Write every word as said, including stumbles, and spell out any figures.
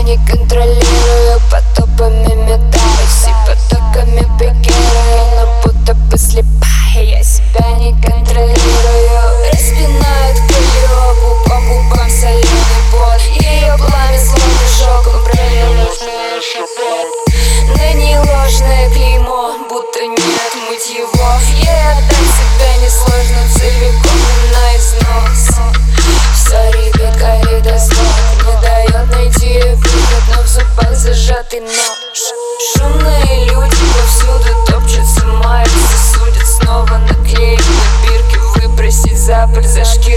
не контролирую, потоками метаюсь и потоками бегаю, но будто бы слепая, я себя не контролирую. Распинают колебу, по губам соленый пот, ее пламя словно шоком пролилось на шепот. На ней ложное клеймо, будто нет мыть его. Ей отдать себя несложно целиком и на износ. Все ребит калейдоскоп, не дает найти выход, но в зубах зажатый нож. Шумные люди повсюду топчутся, маются, судят, снова наклеить на бирки, выбросить за пыль, за шкирку.